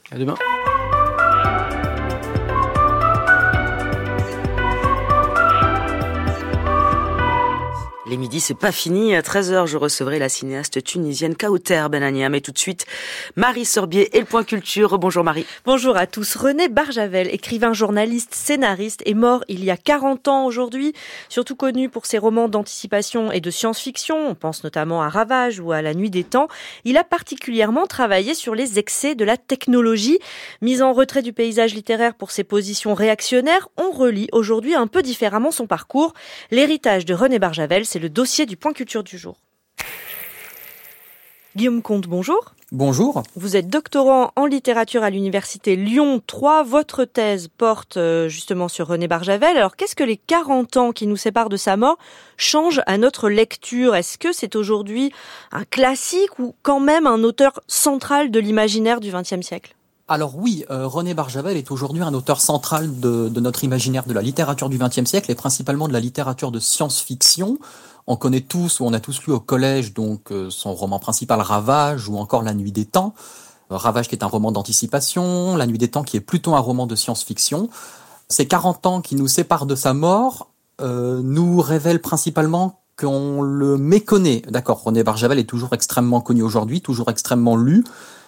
À demain. Les midis, c'est pas fini. À 13h, je recevrai la cinéaste tunisienne Kauter Benania. Mais tout de suite, Marie Sorbier et le Point Culture. Bonjour Marie. Bonjour à tous. René Barjavel, écrivain, journaliste, scénariste, est mort il y a 40 ans aujourd'hui. Surtout connu pour ses romans d'anticipation et de science-fiction. On pense notamment à Ravage ou à La Nuit des Temps. Il a particulièrement travaillé sur les excès de la technologie. Mis en retrait du paysage littéraire pour ses positions réactionnaires, on relit aujourd'hui un peu différemment son parcours. L'héritage de René Barjavel, c'est le dossier du Point Culture du jour. Guillaume Comte, bonjour. Bonjour. Vous êtes doctorant en littérature à l'université Lyon 3. Votre thèse porte justement sur René Barjavel. Alors, qu'est-ce que les 40 ans qui nous séparent de sa mort changent à notre lecture ? Est-ce que c'est aujourd'hui un classique ou quand même un auteur central de l'imaginaire du XXe siècle ? Alors oui, René Barjavel est aujourd'hui un auteur central de notre imaginaire de la littérature du XXe siècle et principalement de la littérature de science-fiction. On connaît tous, ou on a tous lu au collège, donc son roman principal Ravage ou encore La Nuit des Temps. Ravage qui est un roman d'anticipation, La Nuit des Temps qui est plutôt un roman de science-fiction. Ces 40 ans qui nous séparent de sa mort nous révèlent principalement qu'on le méconnaît. D'accord, René Barjavel est toujours extrêmement connu aujourd'hui, toujours extrêmement lu.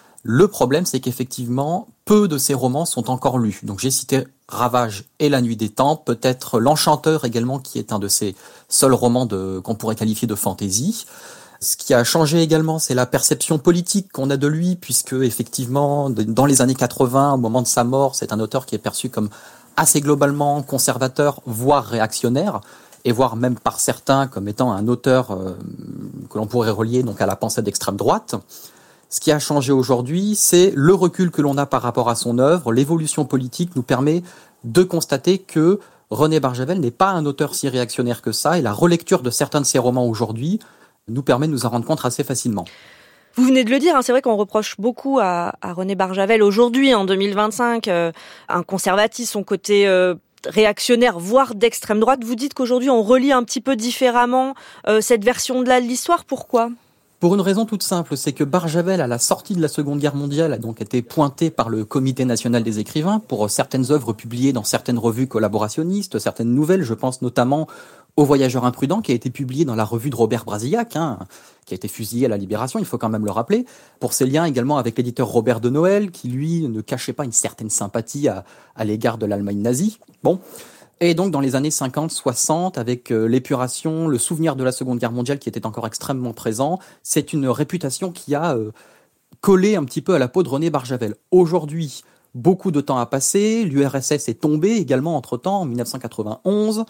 Le problème, c'est qu'effectivement, peu de ces romans sont encore lus. Donc j'ai cité Ravage et La Nuit des Temps, peut-être L'Enchanteur également, qui est un de ces seuls romans qu'on pourrait qualifier de fantasy. Ce qui a changé également, c'est la perception politique qu'on a de lui, puisque effectivement, dans les années 80, au moment de sa mort, c'est un auteur qui est perçu comme assez globalement conservateur, voire réactionnaire, et voire même par certains comme étant un auteur que l'on pourrait relier donc à la pensée d'extrême droite. Ce qui a changé aujourd'hui, c'est le recul que l'on a par rapport à son œuvre. L'évolution politique nous permet de constater que René Barjavel n'est pas un auteur si réactionnaire que ça, et la relecture de certains de ses romans aujourd'hui nous permet de nous en rendre compte assez facilement. Vous venez de le dire, c'est vrai qu'on reproche beaucoup à René Barjavel aujourd'hui, en 2025, un conservatisme, son côté réactionnaire, voire d'extrême droite. Vous dites qu'aujourd'hui on relit un petit peu différemment cette version de l'histoire. Pourquoi ? Pour une raison toute simple, c'est que Barjavel, à la sortie de la Seconde Guerre mondiale, a donc été pointé par le Comité national des écrivains pour certaines œuvres publiées dans certaines revues collaborationnistes, certaines nouvelles. Je pense notamment au Voyageur imprudent, qui a été publié dans la revue de Robert Brasillac, qui a été fusillé à la Libération, il faut quand même le rappeler, pour ses liens également avec l'éditeur Robert de Noël, qui lui ne cachait pas une certaine sympathie à l'égard de l'Allemagne nazie. Bon. Et donc, dans les années 50-60, avec l'épuration, le souvenir de la Seconde Guerre mondiale qui était encore extrêmement présent, c'est une réputation qui a collé un petit peu à la peau de René Barjavel. Aujourd'hui, beaucoup de temps a passé, l'URSS est tombée également entre-temps, en 1991.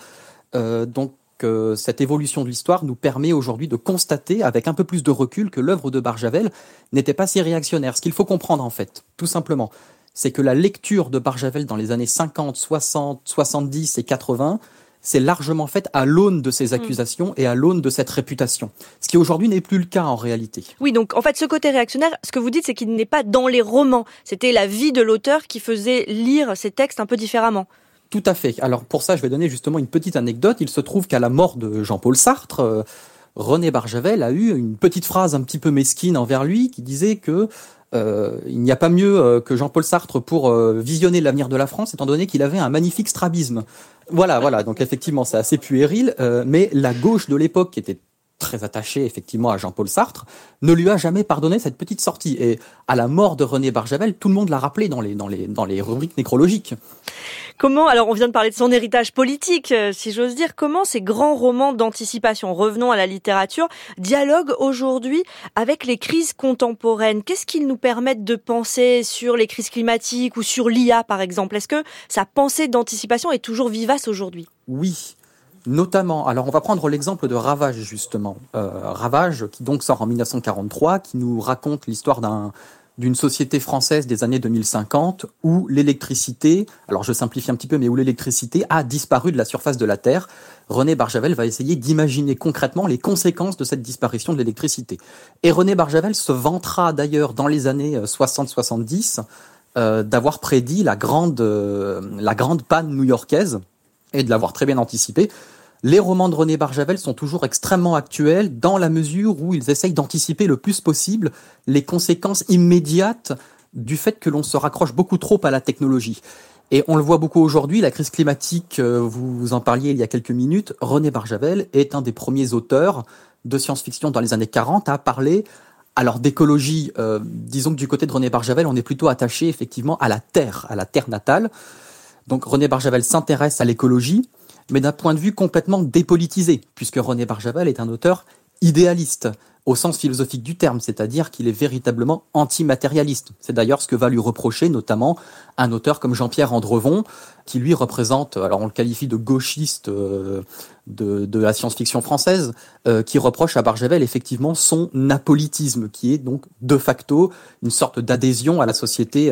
Cette évolution de l'histoire nous permet aujourd'hui de constater, avec un peu plus de recul, que l'œuvre de Barjavel n'était pas si réactionnaire. Ce qu'il faut comprendre, en fait, tout simplement, c'est que la lecture de Barjavel dans les années 50, 60, 70 et 80, c'est largement faite à l'aune de ces accusations et à l'aune de cette réputation. Ce qui aujourd'hui n'est plus le cas en réalité. Oui, donc en fait, ce côté réactionnaire, ce que vous dites, c'est qu'il n'est pas dans les romans. C'était la vie de l'auteur qui faisait lire ces textes un peu différemment. Tout à fait. Alors pour ça, je vais donner justement une petite anecdote. Il se trouve qu'à la mort de Jean-Paul Sartre, René Barjavel a eu une petite phrase un petit peu mesquine envers lui qui disait que il n'y a pas mieux que Jean-Paul Sartre pour visionner l'avenir de la France, étant donné qu'il avait un magnifique strabisme. Voilà. Donc effectivement, c'est assez puéril, mais la gauche de l'époque, qui était très attaché effectivement à Jean-Paul Sartre, ne lui a jamais pardonné cette petite sortie. Et à la mort de René Barjavel, tout le monde l'a rappelé dans les rubriques nécrologiques. Comment, alors on vient de parler de son héritage politique, si j'ose dire, comment ces grands romans d'anticipation, revenons à la littérature, dialoguent aujourd'hui avec les crises contemporaines ? Qu'est-ce qu'ils nous permettent de penser sur les crises climatiques ou sur l'IA par exemple ? Est-ce que sa pensée d'anticipation est toujours vivace aujourd'hui ? Oui. Notamment, alors on va prendre l'exemple de Ravage justement. Ravage qui donc sort en 1943, qui nous raconte l'histoire d'une société française des années 2050 où l'électricité, alors je simplifie un petit peu, mais où l'électricité a disparu de la surface de la Terre. René Barjavel va essayer d'imaginer concrètement les conséquences de cette disparition de l'électricité. Et René Barjavel se vantera d'ailleurs dans les années 60-70 d'avoir prédit la grande panne new-yorkaise et de l'avoir très bien anticipé. Les romans de René Barjavel sont toujours extrêmement actuels dans la mesure où ils essayent d'anticiper le plus possible les conséquences immédiates du fait que l'on se raccroche beaucoup trop à la technologie. Et on le voit beaucoup aujourd'hui, la crise climatique, vous en parliez il y a quelques minutes, René Barjavel est un des premiers auteurs de science-fiction dans les années 40 à parler alors d'écologie. Disons que du côté de René Barjavel, on est plutôt attaché effectivement à la terre natale. Donc René Barjavel s'intéresse à l'écologie, mais d'un point de vue complètement dépolitisé, puisque René Barjavel est un auteur idéaliste, au sens philosophique du terme, c'est-à-dire qu'il est véritablement antimatérialiste. C'est d'ailleurs ce que va lui reprocher notamment un auteur comme Jean-Pierre Andrevon, qui lui représente, alors on le qualifie de gauchiste de la science-fiction française, qui reproche à Barjavel effectivement son apolitisme, qui est donc de facto une sorte d'adhésion à la société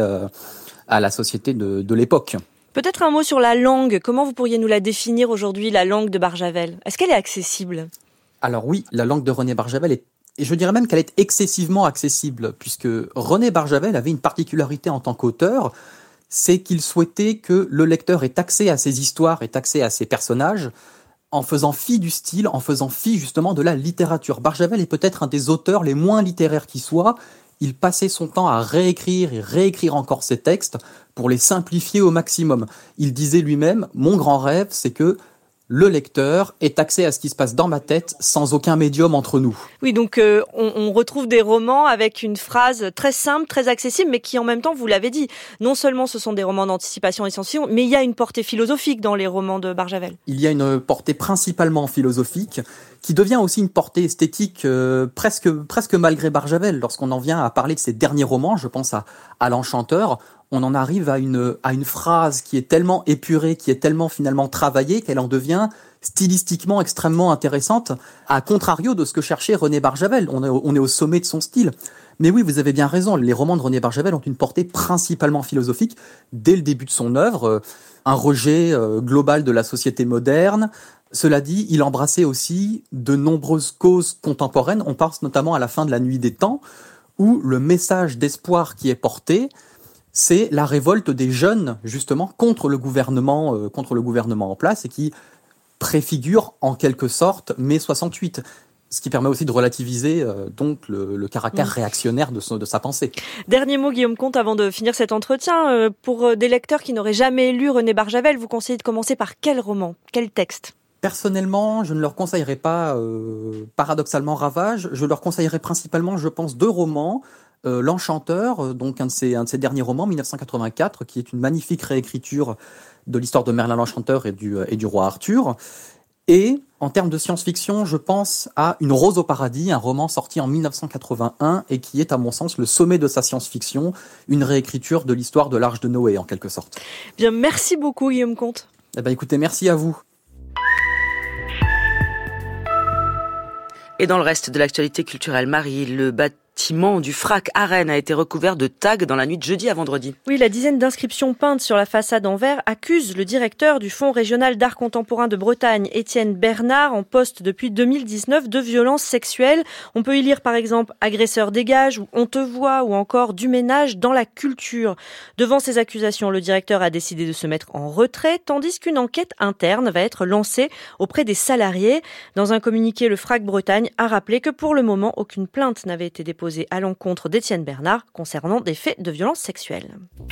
de l'époque. Peut-être un mot sur la langue. Comment vous pourriez nous la définir aujourd'hui, la langue de Barjavel ? Est-ce qu'elle est accessible ? Alors oui, la langue de René Barjavel est, et je dirais même qu'elle est excessivement accessible, puisque René Barjavel avait une particularité en tant qu'auteur, c'est qu'il souhaitait que le lecteur ait accès à ses histoires, ait accès à ses personnages, en faisant fi du style, en faisant fi justement de la littérature. Barjavel est peut-être un des auteurs les moins littéraires qui soit. Il passait son temps à réécrire et réécrire encore ses textes pour les simplifier au maximum. Il disait lui-même, mon grand rêve, c'est que le lecteur ait accès à ce qui se passe dans ma tête sans aucun médium entre nous. Oui, donc on retrouve des romans avec une phrase très simple, très accessible, mais qui en même temps, vous l'avez dit, non seulement ce sont des romans d'anticipation et science-fiction, mais il y a une portée philosophique dans les romans de Barjavel. Il y a une portée principalement philosophique, qui devient aussi une portée esthétique presque malgré Barjavel. Lorsqu'on en vient à parler de ses derniers romans, je pense à L'Enchanteur, on en arrive à une phrase qui est tellement épurée, qui est tellement finalement travaillée, qu'elle en devient stylistiquement extrêmement intéressante, à contrario de ce que cherchait René Barjavel. On est au sommet de son style. Mais oui, vous avez bien raison, les romans de René Barjavel ont une portée principalement philosophique dès le début de son œuvre, un rejet global de la société moderne. Cela dit, il embrassait aussi de nombreuses causes contemporaines. On pense notamment à la fin de La Nuit des Temps, où le message d'espoir qui est porté, c'est la révolte des jeunes, justement, contre le gouvernement en place, et qui préfigure, en quelque sorte, mai 68. Ce qui permet aussi de relativiser donc le caractère réactionnaire de sa pensée. Dernier mot, Guillaume Comte, avant de finir cet entretien. Pour des lecteurs qui n'auraient jamais lu René Barjavel, vous conseillez de commencer par quel roman, quel texte ? Personnellement, je ne leur conseillerais pas, paradoxalement, Ravage. Je leur conseillerais principalement, je pense, 2 romans. L'Enchanteur, donc un de ses derniers romans, 1984, qui est une magnifique réécriture de l'histoire de Merlin l'Enchanteur et du roi Arthur. Et en termes de science-fiction, je pense à Une rose au paradis, un roman sorti en 1981 et qui est, à mon sens, le sommet de sa science-fiction, une réécriture de l'histoire de l'Arche de Noé, en quelque sorte. Bien, merci beaucoup, Guillaume Comte. Écoutez, merci à vous. Et dans le reste de l'actualité culturelle, Marie, le bâtiment du Frac à Rennes a été recouvert de tags dans la nuit de jeudi à vendredi. Oui, la dizaine d'inscriptions peintes sur la façade en verre accuse le directeur du Fonds régional d'art contemporain de Bretagne, Étienne Bernard, en poste depuis 2019, de violences sexuelles. On peut y lire par exemple « Agresseur dégage » ou « On te voit » ou encore « Du ménage dans la culture ». Devant ces accusations, le directeur a décidé de se mettre en retrait, tandis qu'une enquête interne va être lancée auprès des salariés. Dans un communiqué, le Frac Bretagne a rappelé que pour le moment, aucune plainte n'avait été déposée à l'encontre d'Étienne Bernard concernant des faits de violence sexuelle.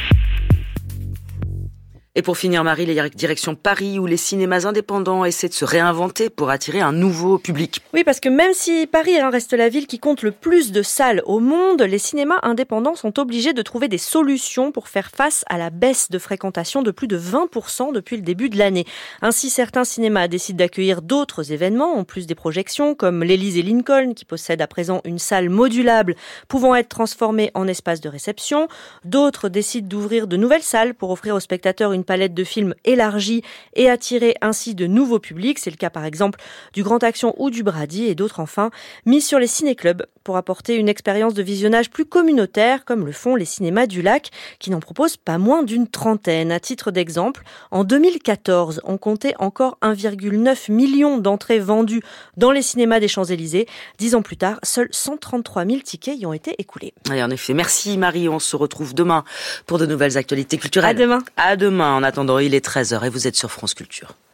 Et pour finir, Marie, les directions Paris, où les cinémas indépendants essaient de se réinventer pour attirer un nouveau public. Oui, parce que même si Paris reste la ville qui compte le plus de salles au monde, les cinémas indépendants sont obligés de trouver des solutions pour faire face à la baisse de fréquentation de plus de 20% depuis le début de l'année. Ainsi, certains cinémas décident d'accueillir d'autres événements, en plus des projections, comme l'Élysée Lincoln, qui possède à présent une salle modulable pouvant être transformée en espace de réception. D'autres décident d'ouvrir de nouvelles salles pour offrir aux spectateurs une palette de films élargie et attirer ainsi de nouveaux publics. C'est le cas par exemple du Grand Action ou du Brady, et d'autres enfin misent sur les ciné-clubs pour apporter une expérience de visionnage plus communautaire, comme le font les cinémas du Lac, qui n'en proposent pas moins d'une trentaine. À titre d'exemple, en 2014, on comptait encore 1,9 million d'entrées vendues dans les cinémas des Champs-Élysées. 10 ans plus tard, seuls 133 000 tickets y ont été écoulés. Et en effet, merci Marie, on se retrouve demain pour de nouvelles actualités culturelles. À demain. À demain. En attendant, il est 13h et vous êtes sur France Culture.